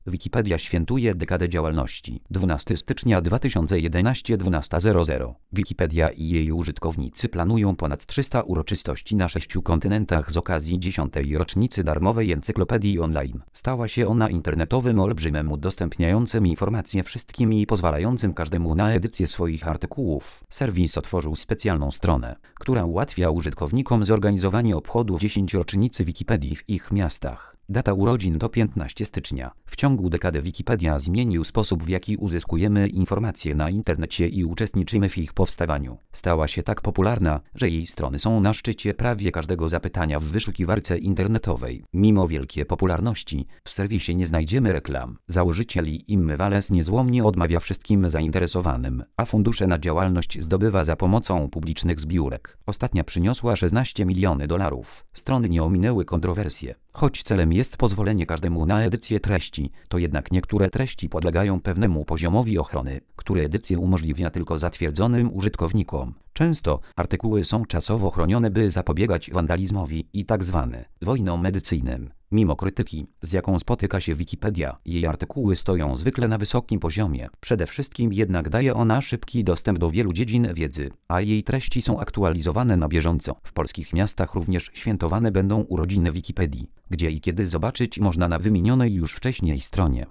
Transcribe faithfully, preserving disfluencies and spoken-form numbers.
Wikipedia świętuje dekadę działalności. dwunastego stycznia dwa tysiące jedenastego dwunasta zero zero. Wikipedia i jej użytkownicy planują ponad trzysta uroczystości na sześciu kontynentach z okazji dziesiątej rocznicy darmowej encyklopedii online. Stała się ona internetowym olbrzymem udostępniającym informacje wszystkim i pozwalającym każdemu na edycję swoich artykułów. Serwis otworzył specjalną stronę, która ułatwia użytkownikom zorganizowanie obchodów dziesięciu rocznicy Wikipedii w ich miastach. Data urodzin to piętnastego stycznia. W ciągu dekady Wikipedia zmienił sposób, w jaki uzyskujemy informacje na internecie i uczestniczymy w ich powstawaniu. Stała się tak popularna, że jej strony są na szczycie prawie każdego zapytania w wyszukiwarce internetowej. Mimo wielkiej popularności, w serwisie nie znajdziemy reklam. Założyciel Im Wales niezłomnie odmawia wszystkim zainteresowanym, a fundusze na działalność zdobywa za pomocą publicznych zbiórek. Ostatnia przyniosła szesnaście milionów dolarów. Strony nie ominęły kontrowersje. Choć celem jest pozwolenie każdemu na edycję treści, to jednak niektóre treści podlegają pewnemu poziomowi ochrony, który edycję umożliwia tylko zatwierdzonym użytkownikom. Często artykuły są czasowo chronione, by zapobiegać wandalizmowi i tzw. wojnom medycyjnym. Mimo krytyki, z jaką spotyka się Wikipedia, jej artykuły stoją zwykle na wysokim poziomie. Przede wszystkim jednak daje ona szybki dostęp do wielu dziedzin wiedzy, a jej treści są aktualizowane na bieżąco. W polskich miastach również świętowane będą urodziny Wikipedii, gdzie i kiedy zobaczyć można na wymienionej już wcześniej stronie.